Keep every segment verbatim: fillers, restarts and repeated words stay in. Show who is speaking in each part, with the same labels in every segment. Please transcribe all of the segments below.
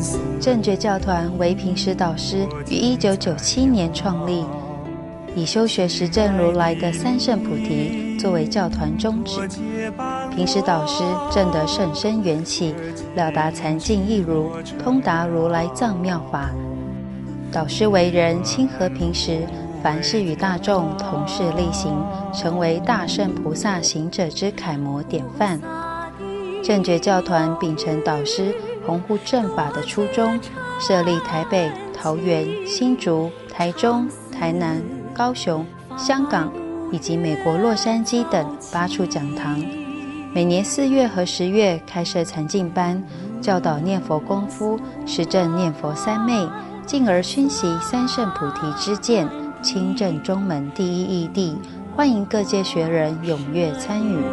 Speaker 1: 正觉教团为平时导师于一九九七年创立，以修学实证如来的三圣菩提作为教团宗旨。平时导师证得甚深缘起，了达禅境义如，通达如来藏妙法。导师为人亲和平时，凡事与大众同事力行，成为大圣菩萨行者之楷模典范。正觉教团秉承导师弘护正法的初衷，设立台北、桃园、新竹、台中、台南、高雄、香港以及美国洛杉矶等八处讲堂，每年四月和十月开设禅境班，教导念佛功夫，实证念佛三昧，进而熏习三圣菩提之见，亲证中门第一义谛，欢迎各界学人踊跃参与。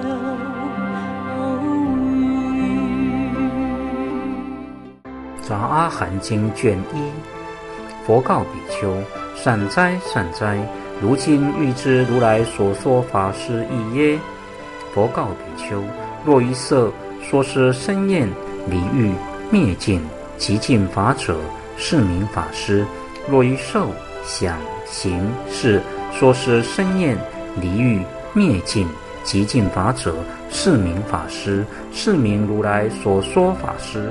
Speaker 2: 杂阿含经卷一，佛告比丘：善哉善哉，如今欲知如来所说法是义耶？佛告比丘：若于色说是生厌离欲灭尽极尽法者，是名法师；若于受想行识说是生厌离欲灭尽极尽法者，是名法师，是名如来所说法师。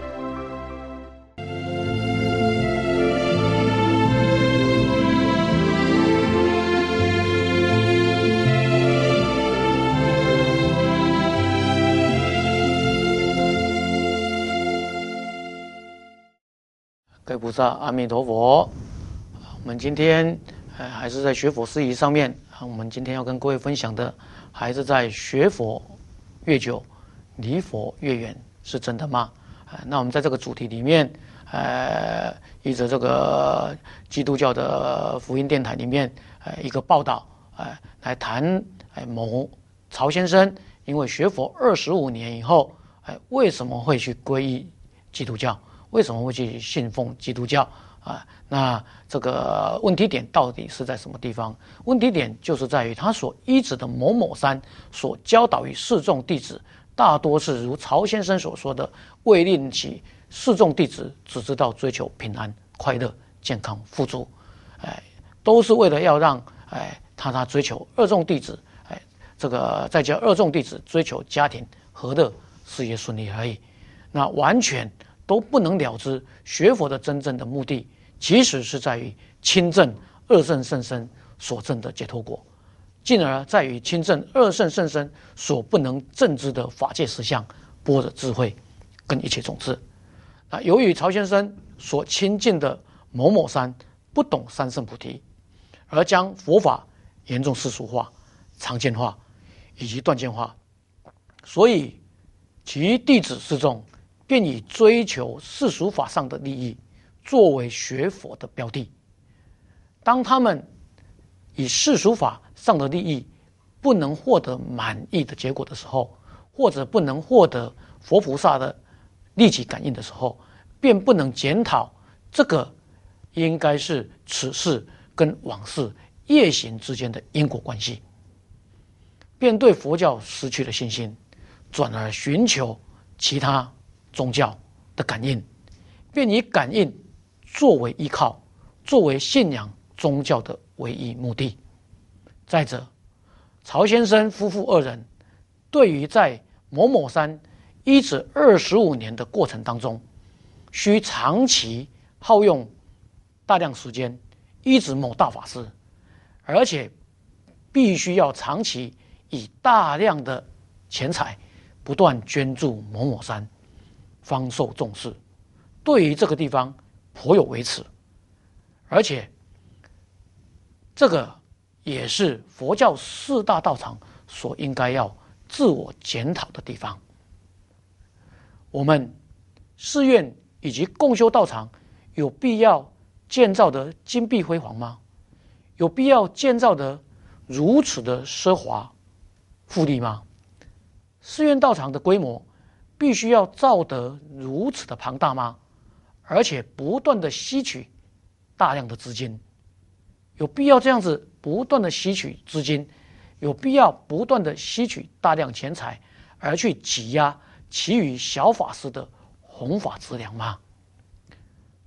Speaker 3: 各位菩萨，阿弥陀佛。我们今天呃还是在学佛事宜上面，我们今天要跟各位分享的还是在学佛越久，离佛越远，是真的吗？呃、那我们在这个主题里面，呃，依着这个基督教的福音电台里面，呃，一个报道，呃，来谈，呃，某曹先生因为学佛二十五年以后，呃，为什么会去皈依基督教？为什么会去信奉基督教啊？那这个问题点到底是在什么地方？问题点就是在于他所依止的某某山所教导于示众弟子，大多是如曹先生所说的，为令其示众弟子只知道追求平安、快乐、健康、富足，哎，都是为了要让哎他他追求二众弟子，哎，这个再教二众弟子追求家庭和乐、事业顺利而已。那完全都不能了知学佛的真正的目的，其实是在于亲证二圣圣身所证的解脱果，进而在于亲证二圣圣身所不能证知的法界实相、般若智慧跟一切种子。那由于曹先生所亲近的某某山不懂三圣菩提，而将佛法严重世俗化、常见化以及断见化，所以其弟子示众便以追求世俗法上的利益作为学佛的标的。当他们以世俗法上的利益不能获得满意的结果的时候，或者不能获得佛菩萨的立即感应的时候，便不能检讨这个应该是此世跟往世业行之间的因果关系，便对佛教失去了信心，转而寻求其他宗教的感应，便以感应作为依靠，作为信仰宗教的唯一目的。再者，曹先生夫妇二人对于在某某山依止二十五年的过程当中，需长期耗用大量时间依止某大法师，而且必须要长期以大量的钱财不断捐助某某山，方受重视，对于这个地方颇有微词，而且这个也是佛教四大道场所应该要自我检讨的地方。我们寺院以及共修道场有必要建造得金碧辉煌吗？有必要建造得如此的奢华富丽吗？寺院道场的规模必须要造得如此的庞大吗？而且不断的吸取大量的资金，有必要这样子不断的吸取资金，有必要不断的吸取大量钱财，而去挤压其余小法师的弘法资粮吗？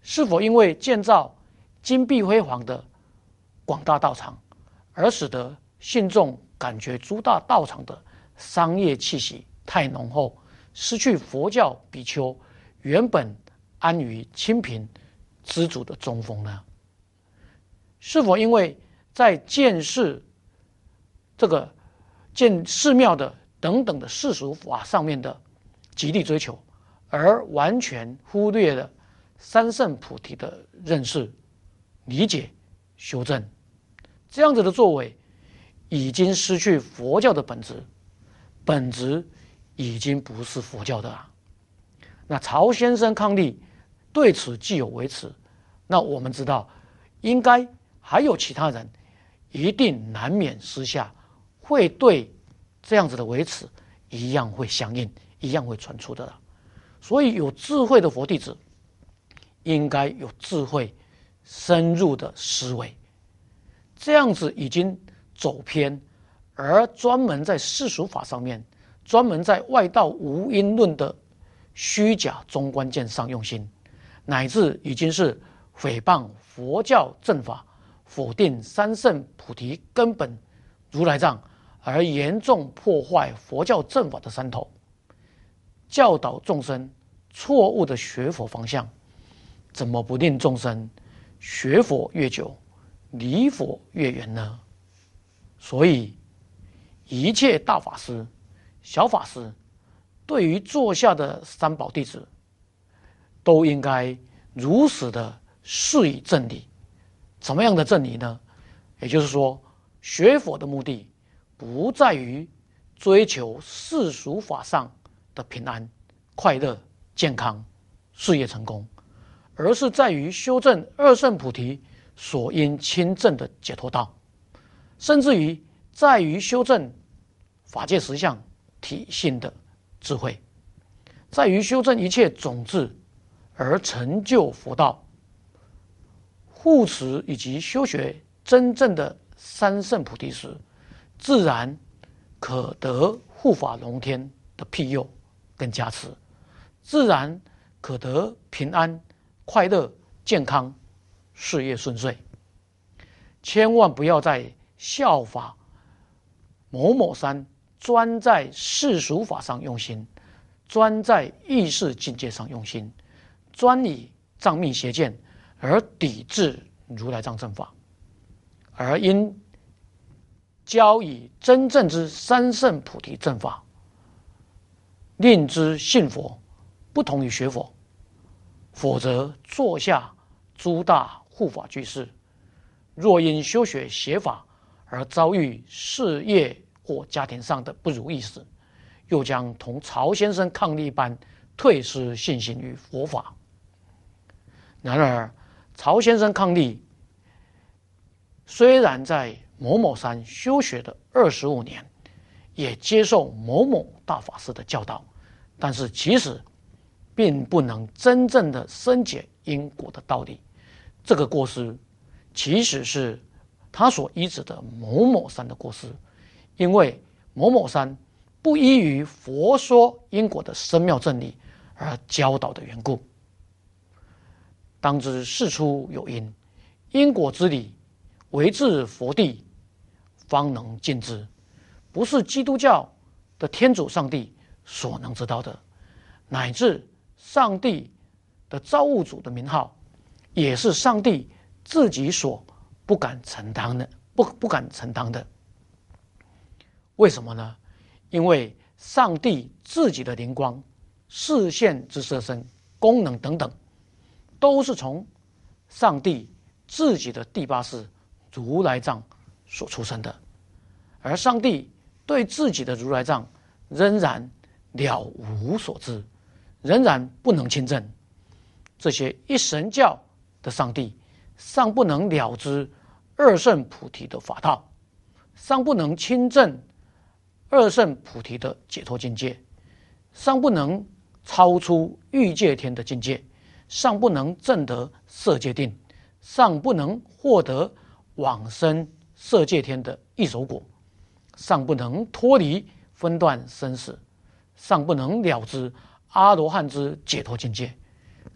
Speaker 3: 是否因为建造金碧辉煌的广大道场，而使得信众感觉诸大道场的商业气息太浓厚，失去佛教比丘原本安于清贫知足的中风呢？是否因为在建寺这个建寺庙的等等的世俗法上面的极力追求，而完全忽略了三圣菩提的认识、理解、修正？这样子的作为已经失去佛教的本质，本质已经不是佛教的啊。那曹先生伉俪对此既有维持，那我们知道应该还有其他人一定难免私下会对这样子的维持一样会相应，一样会传出的。所以有智慧的佛弟子应该有智慧深入的思维，这样子已经走偏，而专门在世俗法上面，专门在外道无因论的虚假中观见上用心，乃至已经是诽谤佛教正法，否定三圣菩提根本如来藏，而严重破坏佛教正法的山头，教导众生错误的学佛方向，怎么不令众生学佛越久，离佛越远呢？所以一切大法师、小法师对于座下的三宝弟子，都应该如实的示以正理。什么样的正理呢？也就是说，学佛的目的不在于追求世俗法上的平安、快乐、健康、事业成功，而是在于修正二圣菩提所应亲证的解脱道，甚至于在于修正法界实相体性的智慧，在于修正一切种子而成就佛道，护持以及修学真正的三圣菩提时，自然可得护法龙天的庇佑跟加持，自然可得平安、快乐、健康、事业顺遂。千万不要再效法某某山，专在世俗法上用心，专在意识境界上用心，专以藏密邪见而抵制如来藏正法，而因教以真正之三圣菩提正法，令之信佛，不同于学佛。否则座下诸大护法居士，若因修学邪法而遭遇事业或家庭上的不如意时，又将同曹先生伉俪般退失信心于佛法。然而曹先生伉俪虽然在某某山修学的二十五年，也接受某某大法师的教导，但是其实并不能真正的深解因果的道理。这个过失其实是他所依止的某某山的过失，因为某某山不依于佛说因果的深妙正理而教导的缘故。当知事出有因，因果之理唯至佛地方能尽之，不是基督教的天主上帝所能知道的，乃至上帝的造物主的名号，也是上帝自己所不敢承担的，不不敢承担的。为什么呢？因为上帝自己的灵光、视线之色身、功能等等，都是从上帝自己的第八世如来藏所出生的，而上帝对自己的如来藏仍然了无所知，仍然不能亲证。这些一神教的上帝尚不能了知二圣菩提的法道，尚不能亲证二圣菩提的解脱境界，尚不能超出欲界天的境界，尚不能证得色界定，尚不能获得往生色界天的异熟果，尚不能脱离分段生死，尚不能了知阿罗汉之解脱境界，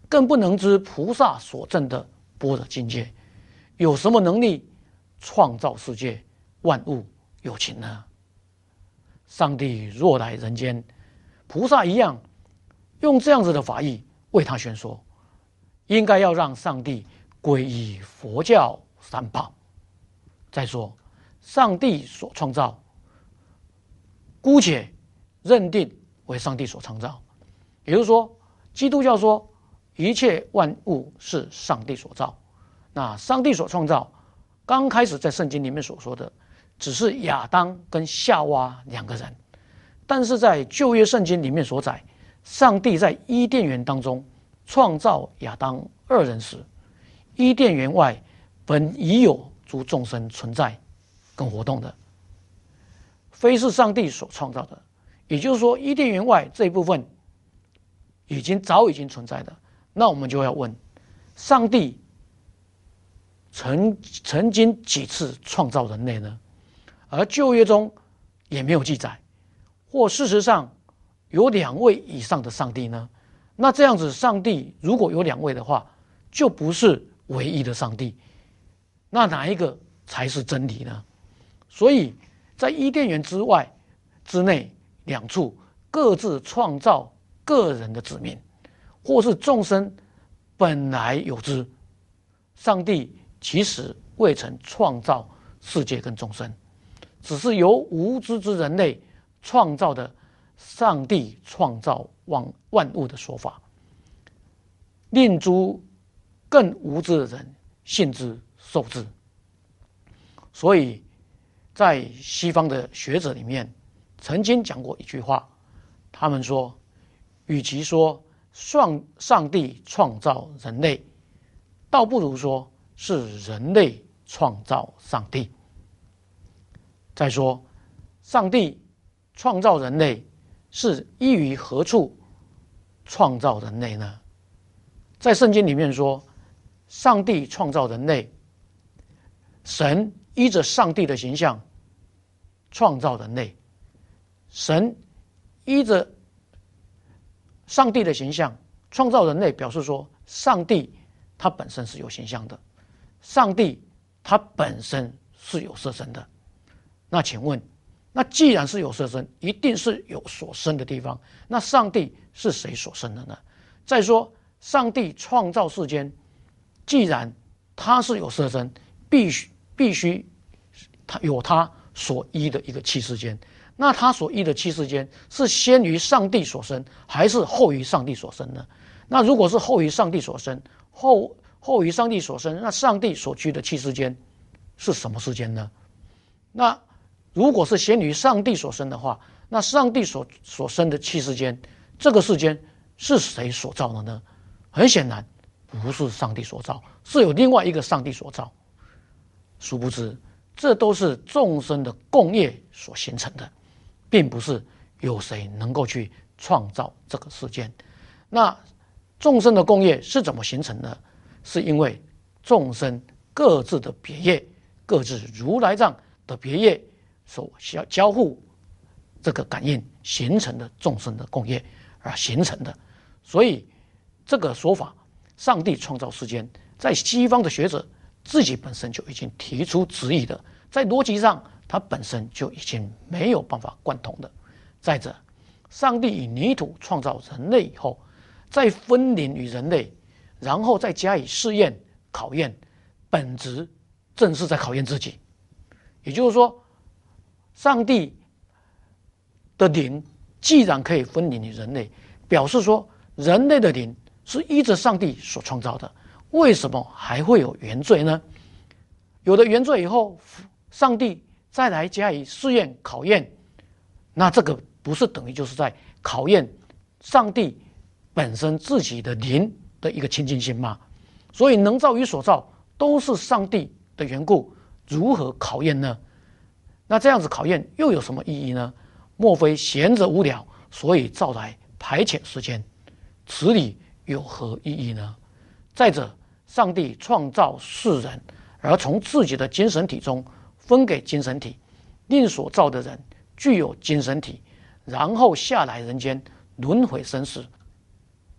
Speaker 3: 更不能知菩萨所证的般若境界，有什么能力创造世界万物有情呢？上帝若来人间，菩萨一样用这样子的法义为他宣说，应该要让上帝皈依佛教三宝。再说，上帝所创造，姑且认定为上帝所创造，也就是说，基督教说一切万物是上帝所造。那上帝所创造，刚开始在圣经里面所说的，只是亚当跟夏娃两个人，但是在旧约圣经里面所载，上帝在伊甸园当中创造亚当二人时，伊甸园外本已有诸众生存在跟活动的，非是上帝所创造的。也就是说，伊甸园外这一部分已经早已经存在的。那我们就要问，上帝曾曾经几次创造人类呢？而旧约中也没有记载，或事实上有两位以上的上帝呢？那这样子，上帝如果有两位的话，就不是唯一的上帝，那哪一个才是真理呢？所以在伊甸园之外之内两处各自创造个人的子民，或是众生本来有之，上帝其实未曾创造世界跟众生，只是由无知之人类创造的上帝创造万万物的说法，令诸更无知的人信之受之。所以在西方的学者里面曾经讲过一句话，他们说，与其说上上帝创造人类，倒不如说是人类创造上帝。再说，上帝创造人类是依于何处创造人类呢？在圣经里面说，上帝创造人类，神依着上帝的形象创造人类，神依着上帝的形象创造人类，表示说上帝他本身是有形象的，上帝他本身是有色身的。那请问，那既然是有色身，一定是有所生的地方，那上帝是谁所生的呢？再说，上帝创造世间，既然他是有色身，必须必须他有他所依的一个器世间，那他所依的器世间是先于上帝所生，还是后于上帝所生呢？那如果是后于上帝所生，后后于上帝所生，那上帝所居的器世间是什么世间呢？那如果是先于上帝所生的话，那上帝所所生的器世间，这个世间是谁所造的呢？很显然不是上帝所造，是有另外一个上帝所造。殊不知，这都是众生的共业所形成的，并不是有谁能够去创造这个世间。那众生的共业是怎么形成的？是因为众生各自的别业，各自如来藏的别业所交互这个感应形成的众生的共业而形成的。所以这个说法，上帝创造世间，在西方的学者自己本身就已经提出质疑的，在逻辑上它本身就已经没有办法贯通的。再者，上帝以泥土创造人类以后，再分灵于人类，然后再加以试验考验，本质正是在考验自己。也就是说，上帝的灵既然可以分灵于人类，表示说人类的灵是依着上帝所创造的，为什么还会有原罪呢？有了原罪以后，上帝再来加以试验考验，那这个不是等于就是在考验上帝本身自己的灵的一个清净心吗？所以能造与所造都是上帝的缘故，如何考验呢？那这样子考验又有什么意义呢？莫非闲着无聊，所以造来排遣世间？此理有何意义呢？再者，上帝创造世人，而从自己的精神体中分给精神体，令所造的人具有精神体，然后下来人间轮回生死。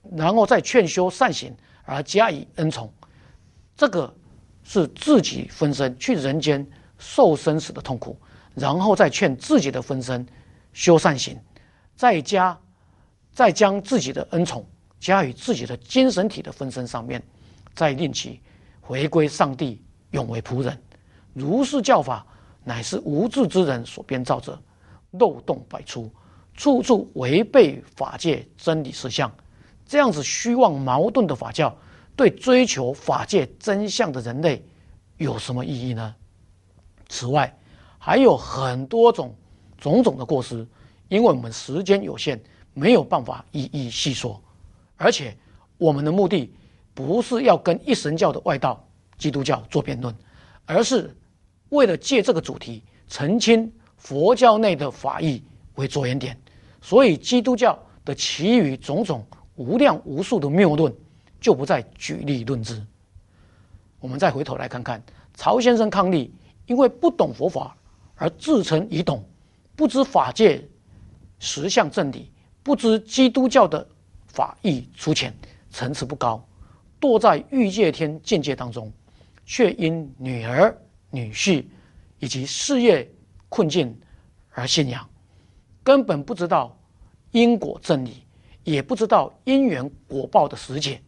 Speaker 3: 然后再劝修善行而加以恩宠，这个是自己分身去人间受生死的痛苦，然后再劝自己的分身修善行，再加再将自己的恩宠加于自己的精神体的分身上面，再令其回归上帝，永为仆人。如是教法，乃是无智之人所编造者，漏洞百出，处处违背法界真理实相。这样子虚妄矛盾的法教，对追求法界真相的人类有什么意义呢？此外，还有很多种种种的过失，因为我们时间有限，没有办法一一细说。而且，我们的目的不是要跟一神教的外道基督教做辩论，而是为了借这个主题澄清佛教内的法义为着眼点，所以基督教的其余种种无量无数的谬论就不再举例论之。我们再回头来看看曹先生抗力，因为不懂佛法而自称已懂，不知法界实相正理，不知基督教的法义粗浅，层次不高，堕在欲界天境界当中，却因女儿女婿以及事业困境而信仰，根本不知道因果正理，也不知道因缘果报的实解。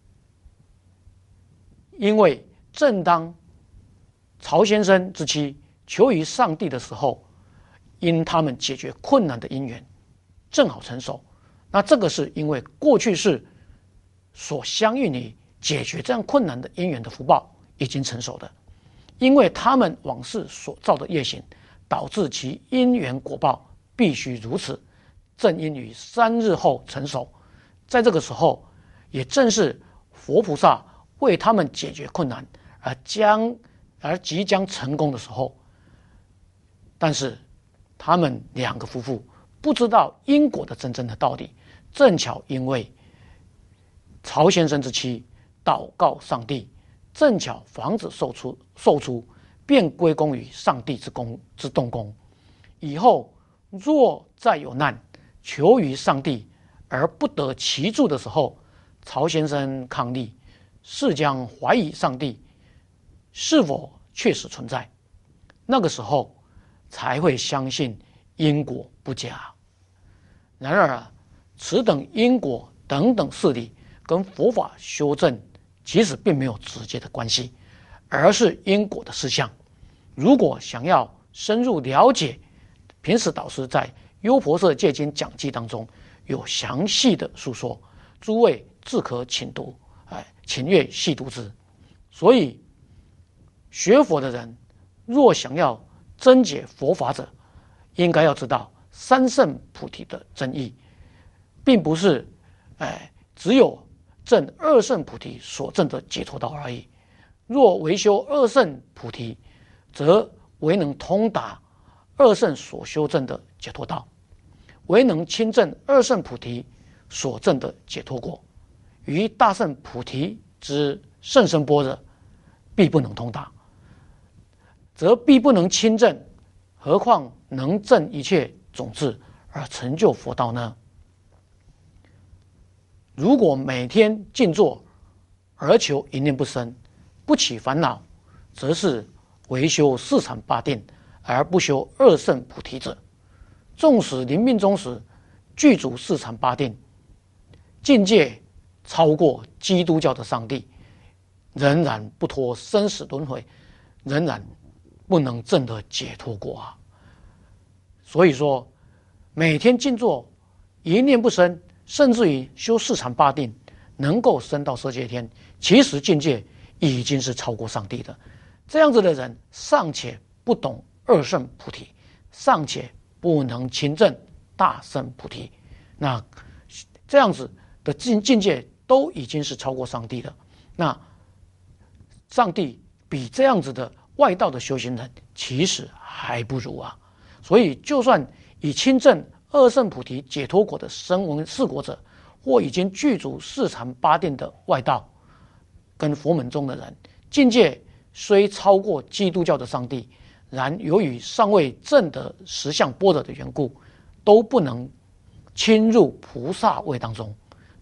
Speaker 3: 因为正当曹先生之妻求于上帝的时候，因他们解决困难的因缘正好成熟，那这个是因为过去世所相应于解决这样困难的因缘的福报已经成熟的，因为他们往事所造的业行，导致其因缘果报必须如此，正因于三日后成熟。在这个时候，也正是佛菩萨为他们解决困难而将而即将成功的时候。但是他们两个夫妇不知道因果的真正的道理，正巧因为曹先生之妻祷告上帝，正巧房子售出售出，便归功于上帝之功之动工。以后若再有难，求于上帝而不得其助的时候，曹先生抗力是将怀疑上帝是否确实存在，那个时候才会相信因果不假。然而啊，此等因果等等事理跟佛法修正其实并没有直接的关系，而是因果的事项。如果想要深入了解，平时导师在《优婆塞戒经讲记》当中有详细的述说，诸位自可请读，哎，请阅细读之。所以学佛的人若想要真解佛法者，应该要知道三圣菩提的真义，并不是哎只有证二圣菩提所证的解脱道而已。若唯修二圣菩提，则唯能通达二圣所修证的解脱道，唯能亲证二圣菩提所证的解脱果，于大圣菩提之甚深般若，必不能通达，则必不能亲证，何况能证一切种子而成就佛道呢？如果每天静坐而求一念不生，不起烦恼，则是唯修四禅八定而不修二圣菩提者。纵使临命终时具足四禅八定，境界超过基督教的上帝，仍然不脱生死轮回，仍然不能证得解脱果啊！所以说，每天静坐一念不生，甚至于修四禅八定，能够升到色界天，其实境界已经是超过上帝的。这样子的人尚且不懂二圣菩提，尚且不能亲证大圣菩提，那这样子的境境界都已经是超过上帝了。那上帝比这样子的外道的修行人其实还不如啊！所以就算以亲证二圣菩提解脱果的声闻四果者，或已经具足四禅八定的外道跟佛门中的人，境界虽超过基督教的上帝，然由于尚未证得实相般若的缘故，都不能侵入菩萨位当中，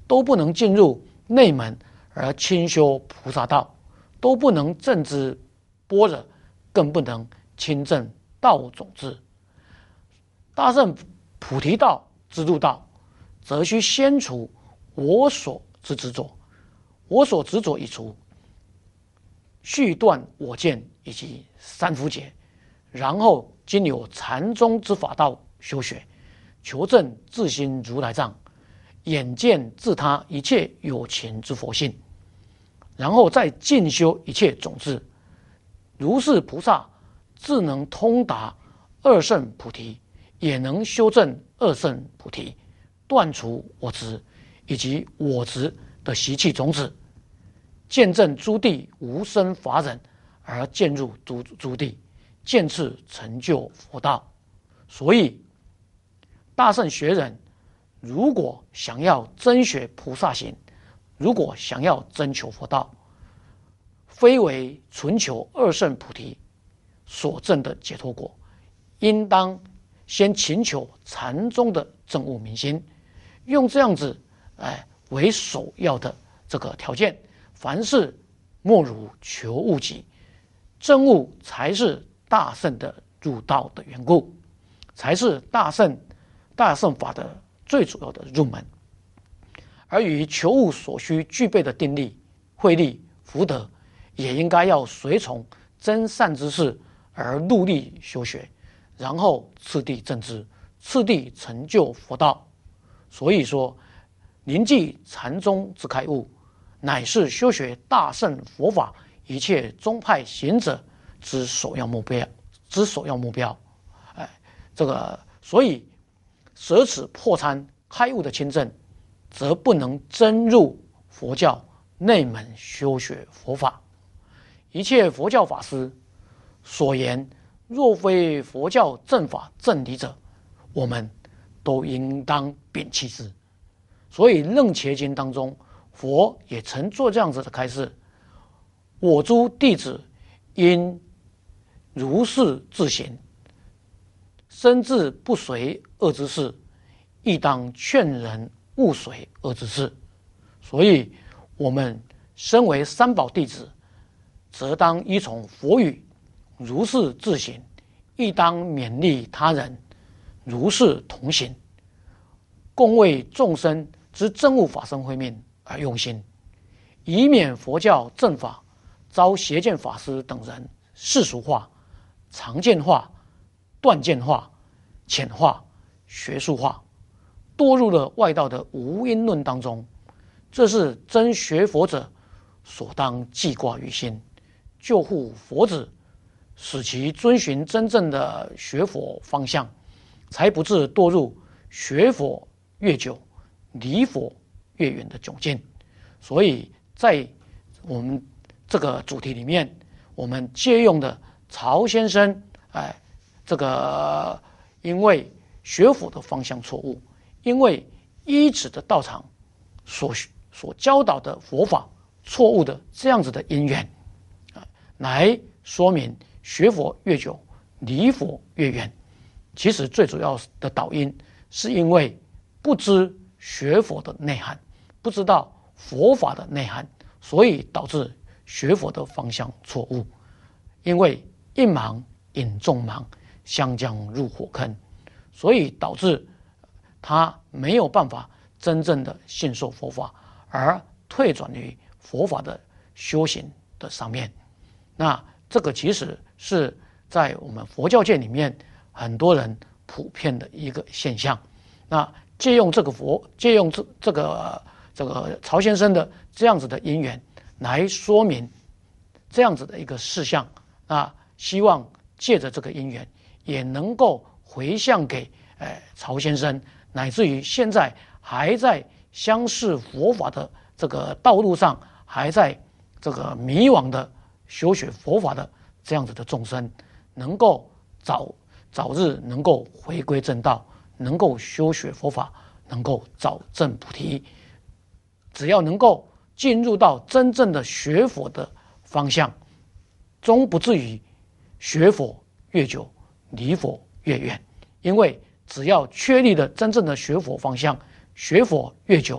Speaker 3: 都不能进入内门而亲修菩萨道，都不能证知般若，更不能亲证道种智。大圣菩提道之入道，则须先除我所之执着，我所执着一除，续断我见以及三伏劫，然后经由禅宗之法道修学，求证自心如来藏，眼见自他一切有情之佛性，然后再进修一切种智。如是菩萨自能通达二圣菩提，也能修正二圣菩提，断除我执以及我执的习气种子，见证诸地无生法忍，而渐入诸诸地，渐次成就佛道。所以大圣学人如果想要真学菩萨行，如果想要真求佛道，非为纯求二圣菩提所证的解脱果，应当先勤求禅宗的证悟明心，用这样子哎为首要的这个条件。凡事莫如求悟己，证悟才是大圣的入道的缘故，才是大圣大圣法的最主要的入门。而于求悟所需具备的定力、慧力、福德，也应该要随从真善之事而努力修学，然后次第证知，次第成就佛道。所以说，临济禅宗之开悟，乃是修学大乘佛法一切宗派行者之首要目标之首要目标。哎，这个所以舍此破参开悟的亲证，则不能真入佛教内门修学佛法。一切佛教法师所言，若非佛教正法正理者，我们都应当摒弃之。所以《楞伽经》当中，佛也曾做这样子的开示：我诸弟子因如是自行，身自不随恶之事，亦当劝人勿随恶之事。所以我们身为三宝弟子，则当依从佛语，如是自行，亦当勉励他人如是同行，共为众生之证悟法身慧命而用心，以免佛教正法遭邪见法师等人世俗化、常见化、断见化、浅化、学术化，堕入了外道的无因论当中。这是真学佛者所当记挂于心，救护佛子，使其遵循真正的学佛方向，才不致堕入学佛越久离佛越远的窘境。所以在我们这个主题里面，我们借用的曹先生，哎，这个因为学佛的方向错误，因为依止的道场所所教导的佛法错误的这样子的因缘，来说明学佛越久离佛越远。其实最主要的导因是因为不知学佛的内涵，不知道佛法的内涵，所以导致学佛的方向错误。因为一盲引众盲，相将入火坑，所以导致他没有办法真正的信受佛法，而退转于佛法的修行的上面。那这个其实是在我们佛教界里面很多人普遍的一个现象。那借用这个佛，借用这这个这个曹先生的这样子的因缘来说明这样子的一个事项，啊，希望借着这个因缘也能够回向给呃曹先生，乃至于现在还在相视佛法的这个道路上，还在这个迷惘的修学佛法的这样子的众生，能够早早日能够回归正道，能够修学佛法，能够早证菩提。只要能够进入到真正的学佛的方向，终不至于学佛越久离佛越远。因为只要确立了真正的学佛方向，学佛越久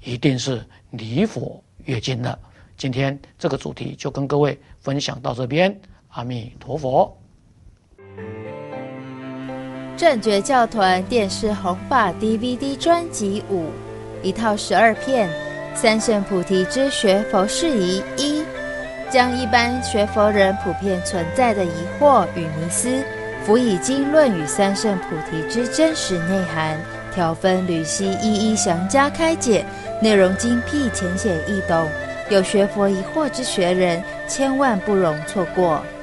Speaker 3: 一定是离佛越近了。今天这个主题就跟各位分享到这边，阿弥陀佛。
Speaker 1: 正觉教团电视弘法 D V D 专辑五，一套十二片，三圣菩提之学佛事宜一，将一般学佛人普遍存在的疑惑与迷思，辅以经论与三圣菩提之真实内涵，条分缕析，一一详加开解，内容精辟，浅显易懂。有学佛疑惑之学人，千万不容错过。